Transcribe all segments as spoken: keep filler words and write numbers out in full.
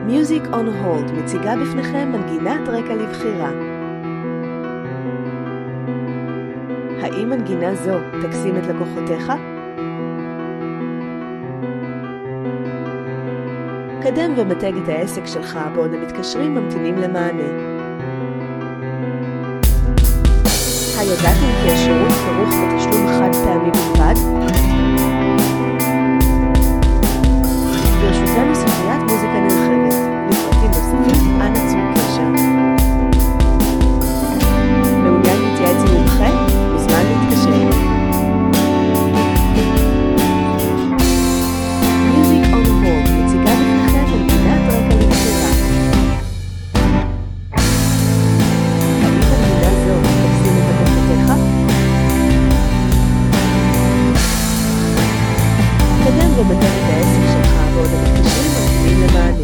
Music on Hold מציגה בפניכם מנגינת רקע לבחירה. האם מנגינה זו תקסים את לקוחותיך? קדם ומתג את העסק שלך בעוד המתקשרים ממתינים למענה. הידעתם כי השירות כרוך בתשלום חד פעמי בלבד? ברשותנו ספריית מוזיקה נרחבת. לפרטים נוספים, אנא צרו קשר. מעוניין להתייעץ עם מומחה? מוזמן להתקשר. Music on Hold מציגה בפניכם מנגינת רקע לבחירה. האם מנגינה זו תקסים את לקוחותיך? קדם ומתג את העסק שלך בעוד המתקשרים ממתינים למענה.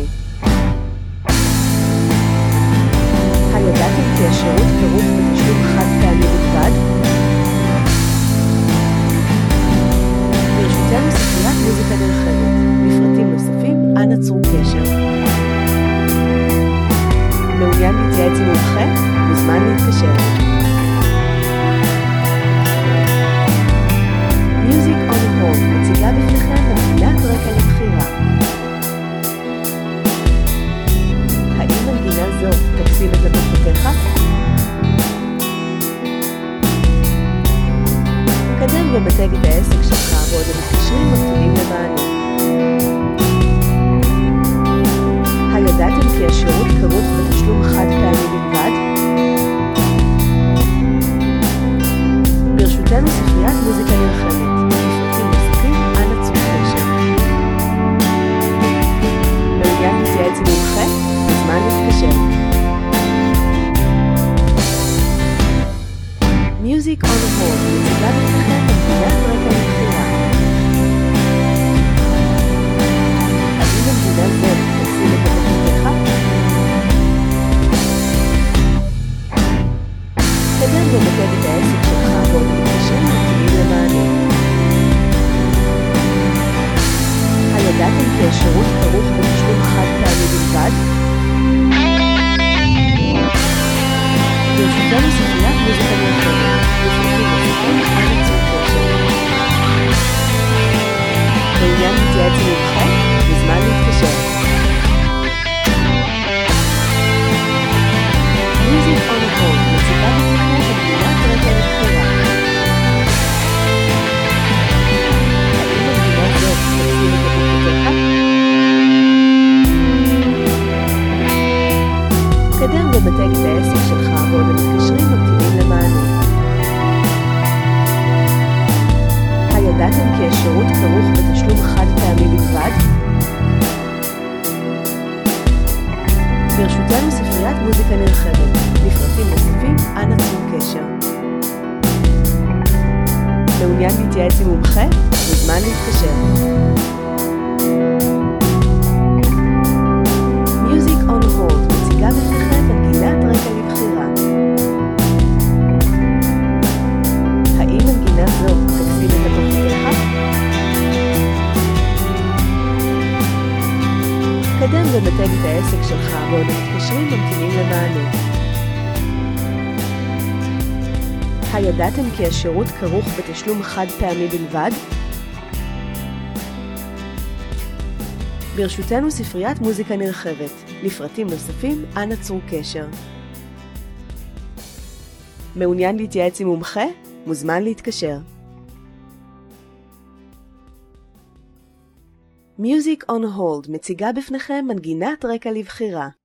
הידעתם כי השירות כרוך בתשלום חד פעמי בלבד? ברשותנו ספריית מוזיקה נרחבת. לפרטים נוספים, אנא צרו קשר. מעוניין להתייעץ עם מומחה? מוזמן להתקשר. Music on Hold מציגה בפניכם מנגינת רקע לבחירה. האם מנגינה זו תקסים את לקוחותיך? קדם ומתג את העסק שלך בעוד המתקשרים ממתינים למענה. הידעתם כי השירות כרוך בתשלום חד פעמי בלבד? ברשותנו ספריית מוזיקה נרחבת. לפרטים נוספים, אנא צרו קשר. מעוניין להתייעץ עם מומחה? מוזמן להתקשר. Music on Hold מציגה בפניכם מנגינת רקע לבחירה. האם מנגינה זו תקסים את לקוחותיך? קדם ומתג את העסק שלך בעוד המתקשרים ממתינים למענה. הידעתם כי השירות כרוך בתשלום חד פעמי בלבד? ברשותנו ספריית מוזיקה נרחבת. לפרטים נוספים, אנא צרו קשר. מעוניין להתייעץ עם מומחה? מוזמן להתקשר. Music on Hold מציגה בפניכם מנגינת רקע לבחירה. האם מנגינה זו תקסים את לקוחותיך? קדם ומתג את העסק שלך בעוד המתקשרים ממתינים למענה. הידעתם כי השירות כרוך בתשלום חד פעמי בלבד? ברשותנו ספריית מוזיקה נרחבת. לפרטים נוספים, אנא צרו קשר. מעוניין להתייעץ עם מומחה? מוזמן להתקשר. Music on Hold מציגה בפניכם מנגינת רקע לבחירה. האם מנגינה זו תקסים את לקוחותיך? קדם ומתג את העסק שלך בעוד המתקשרים ממתינים למענה. הידעתם כי השירות כרוך בתשלום חד פעמי בלבד? ברשותנו ספריית מוזיקה נרחבת. לפרטים נוספים, אנא צרו קשר. מעוניין להתייעץ עם מומחה? מוזמן להתקשר. Music on Hold מציגה בפניכם מנגינת רקע לבחירה.